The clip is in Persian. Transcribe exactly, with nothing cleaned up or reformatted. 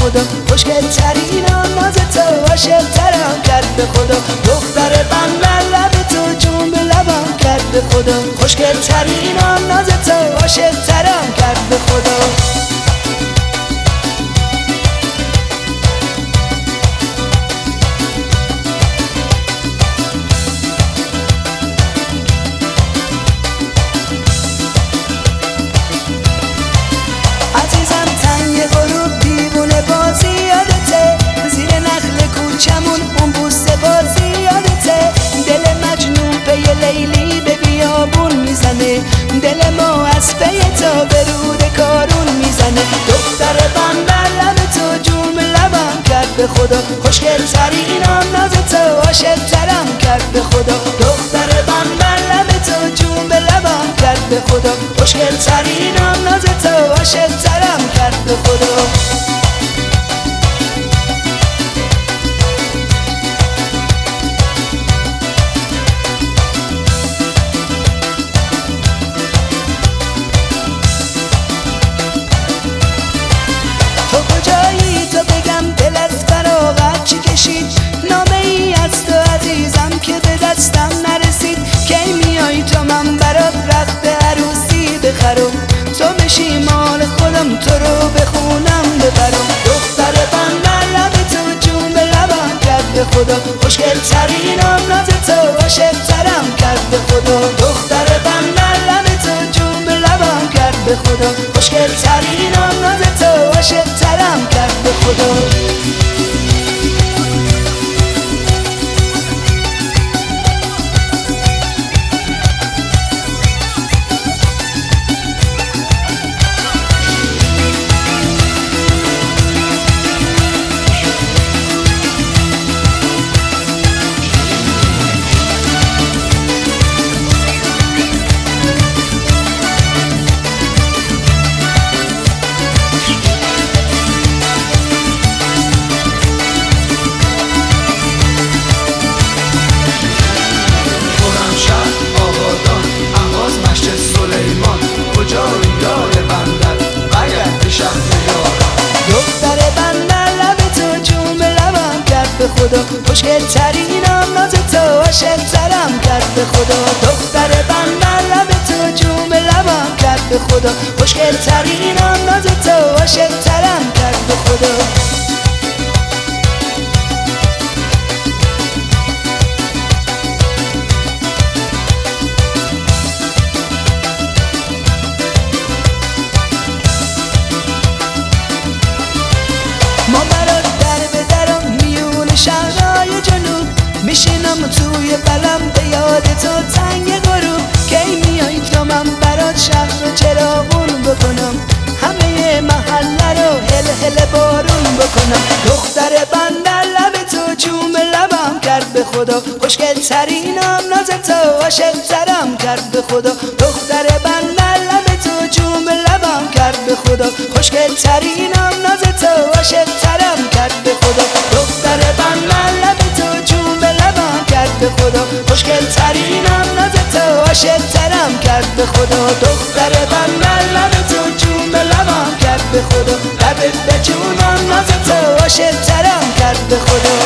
خدا، خوشگل ترین ناز تو عاشق ترم کرد به خدا. دختر بندر لب تو جون به لبم کرد به خدا، خوشگل ترین ناز تو عاشق ترم کرد به خدا. چمون اون بوسه بازی یادته، دل مجنون پی لیلی به بیابون میزنه، دل ما از پی تا به رود کارون میزنه. دختر بندر لب تو جون به لبم کرد به خدا، خوشگل ترین ناز تو عاشق ترم کرد به خدا. دختر بندر لب تو جون به لبم کرد به خدا، خوشگل ترین ناز تو عاشق ترم کرد به خدا. نامه ای از تو عزیزم که به دستم نرسید، کی میای تو من برات رخت عروسی بخرم، تو بشی مال خودم تو رو بخونم ببرم. دختر بندر لب تو جون به لبم کرد به خدا، خوشگل ترین ناز تو عاشق ترم کرد به خدا. دختر بندر لب تو جون به لبم کرد به خدا، خوشگل ترین ناز تو عاشق ترم کرد به خدا. خدا، خوشگل ترین ناز تو عاشق ترم کرد به خدا. دختر بندر لب تو جون به لبم کرد به خدا، خوشگل ترین ناز تو عاشق ترم کرد به خدا. میشینم توی بلم به یاد تو تنگ غروب، کی میای تو من برات شهر و چراغون بکنم، همه محله رو هل هل بارون بکنم. دختر بندر لب تو جون به لبم کرد به خدا، خوشگل ترین ناز تو عاشق ترم کرد به خدا. دختر بندر لب تو جون به لبم کرد به خدا، خوشگل ترین ناز تو عاشق ترم کرد به خدا. دختر بندر لب تو جون به لبم کرد به خدا، خوشگل ترین ناز تو عاشق ترم کرد به خدا. دختر بندر لب تو جون به لبم کرد به خدا، لبت به جونم ناز تو عاشق ترم کرد به خدا.